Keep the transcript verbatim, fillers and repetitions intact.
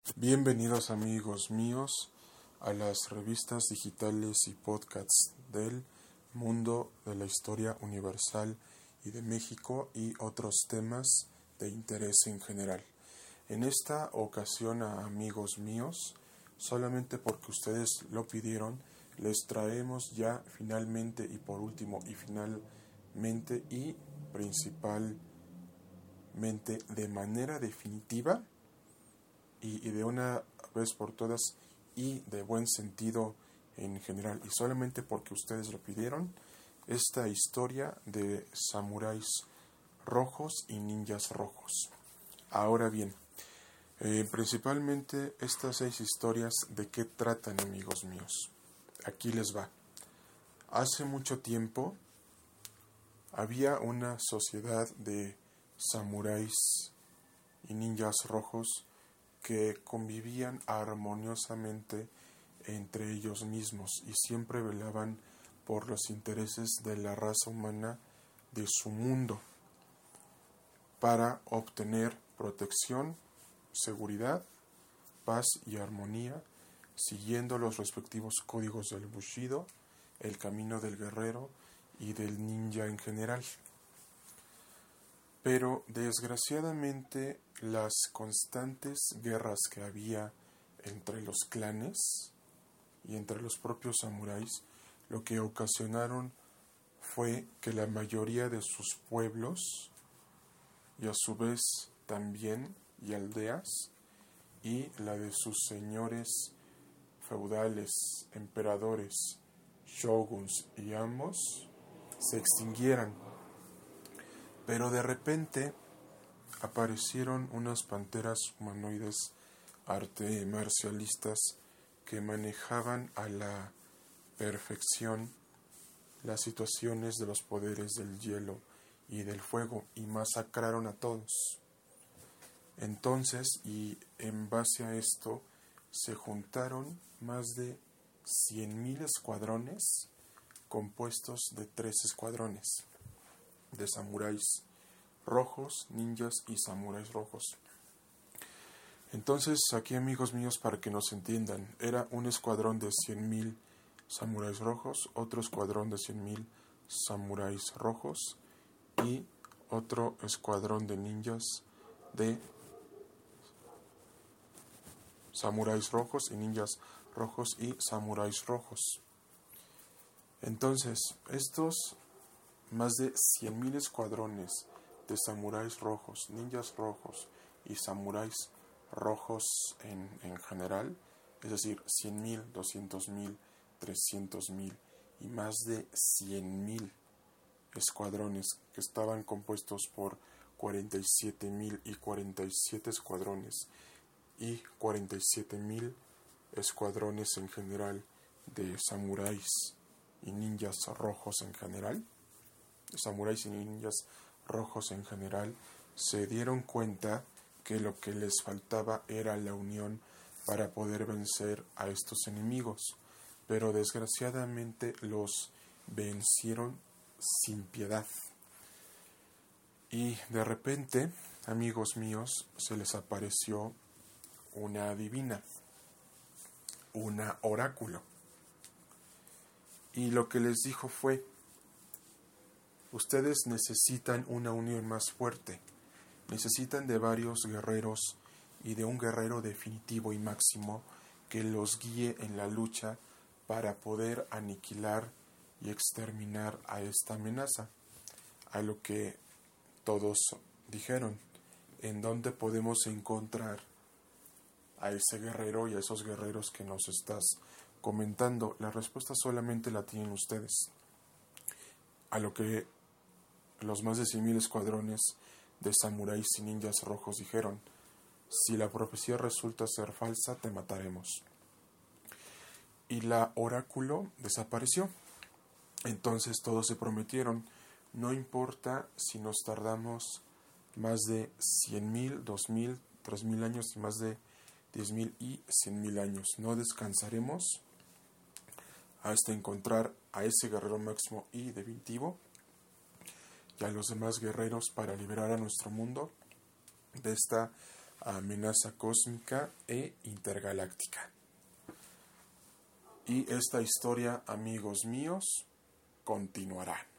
Bienvenidos amigos míos a las revistas digitales y podcasts del mundo de la historia universal y de México y otros temas de interés en general. En esta ocasión, a amigos míos, solamente porque ustedes lo pidieron, les traemos ya finalmente y por último y finalmente y principalmente de manera definitiva y, y de una vez por todas y de buen sentido en general, y solamente porque ustedes lo pidieron, esta historia de samuráis rojos y ninjas rojos. Ahora bien, eh, principalmente estas seis historias, ¿de qué tratan, amigos míos? Aquí les va. Hace mucho tiempo había una sociedad de samuráis y ninjas rojos que convivían armoniosamente entre ellos mismos y siempre velaban por los intereses de la raza humana de su mundo para obtener protección, seguridad, paz y armonía, siguiendo los respectivos códigos del Bushido, el camino del guerrero y del ninja en general. Pero desgraciadamente las constantes guerras que había entre los clanes y entre los propios samuráis lo que ocasionaron fue que la mayoría de sus pueblos y a su vez también y aldeas y la de sus señores feudales, emperadores, shoguns y amos se extinguieran. Pero de repente aparecieron unas panteras humanoides arte marcialistas que manejaban a la perfección las situaciones de los poderes del hielo y del fuego y masacraron a todos. Entonces, y en base a esto, se juntaron más de cien mil escuadrones compuestos de tres escuadrones de samuráis rojos, ninjas y samuráis rojos. Entonces, aquí, amigos míos, para que nos entiendan, era un escuadrón de cien mil samuráis rojos, otro escuadrón de cien mil samuráis rojos y otro escuadrón de ninjas de samuráis rojos y ninjas rojos y samuráis rojos. Entonces, estos más de cien mil escuadrones de samuráis rojos, ninjas rojos y samuráis rojos en, en general, es decir, cien mil, doscientos mil, trescientos mil y más de cien mil escuadrones que estaban compuestos por cuarenta y siete mil y cuarenta y siete escuadrones y cuarenta y siete mil escuadrones en general de samuráis y ninjas rojos en general. Samuráis y ninjas rojos en general se dieron cuenta que lo que les faltaba era la unión para poder vencer a estos enemigos, pero desgraciadamente los vencieron sin piedad. Y de repente, amigos míos, se les apareció una adivina, una oráculo, y lo que les dijo fue: ustedes necesitan una unión más fuerte, necesitan de varios guerreros y de un guerrero definitivo y máximo que los guíe en la lucha para poder aniquilar y exterminar a esta amenaza. A lo que todos dijeron: ¿en dónde podemos encontrar a ese guerrero y a esos guerreros que nos estás comentando? La respuesta solamente la tienen ustedes. A lo que los más de cien mil escuadrones de samuráis y ninjas rojos dijeron: si la profecía resulta ser falsa, te mataremos. Y la oráculo desapareció. Entonces todos se prometieron: no importa si nos tardamos más de cien mil, dos mil, tres mil años y más de diez mil y cien mil años, no descansaremos hasta encontrar a ese guerrero máximo y definitivo y a los demás guerreros para liberar a nuestro mundo de esta amenaza cósmica e intergaláctica. Y esta historia, amigos míos, continuará.